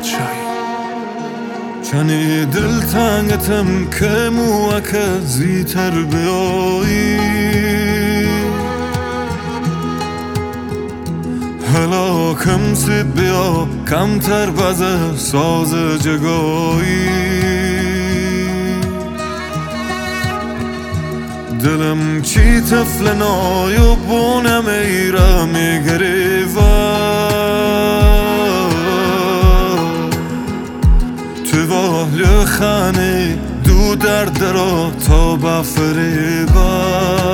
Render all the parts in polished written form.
چنی دلتنگتم که موکه زیتر بیایی هلاکم سید بیا کمتر بزه ساز جگایی دلم چی طفل نایو بونم ایره میگریوه تو واهل خانه دو درد را تا بفریبه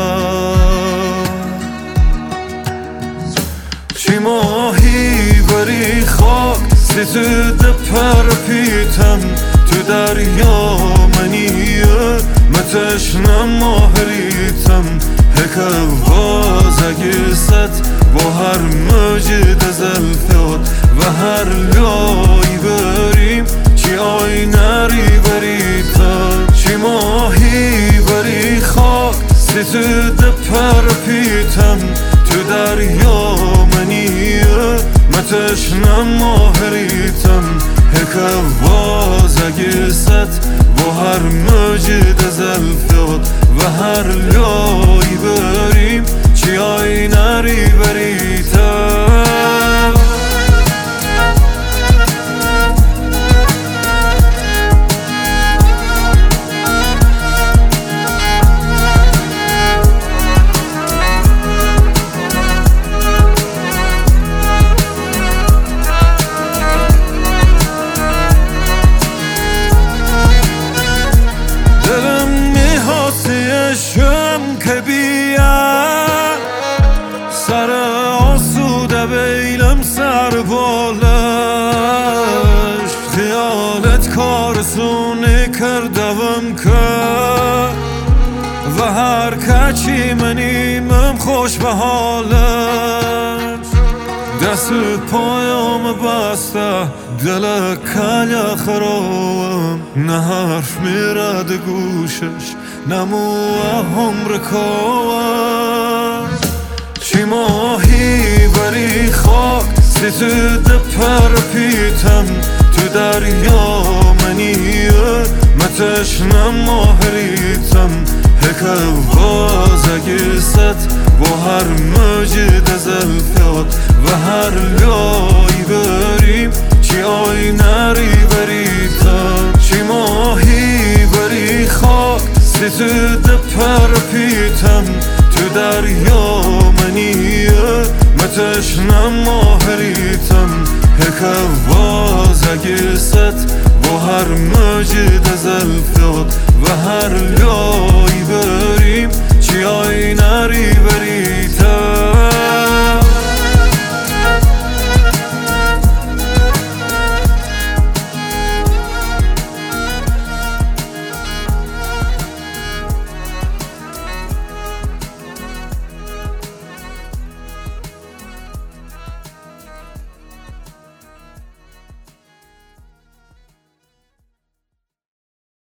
چی ماهی بری خاک ستود پر پیتم تو دریا منیه متشنم ماهریتم هکه وازگی ست با هر مجد زلفت و هر لایی بریم چی آینری بریتم چی ماهی بری خاک ستود پر پیتم تو دریا منیه متشنم ماهریتم هکه وازگی ست با هر مجد زلفت و هر لایی بریم چی آینری بریتم شم که بیا سر آسوده بیلم سر بالش خیالت کارسونی کردم که و هر کچی منیمم خوش به حالش دست پایم بسته دل کل خرام نه حرف میرد گوشش نمو عمر کام چی ماهی بری خاک ستود پر پیتم تو دریا منیه متشنم ماهریتم هکه وازگی ست با هر مجد زلفت و هر لایی بریم چی آینری بریتم چی ماهی بری خاک ستود پر پیتم تو دریا منیه متشنم ماهریتم هکه وازگی ست با هر مجد زلفت و هر لایی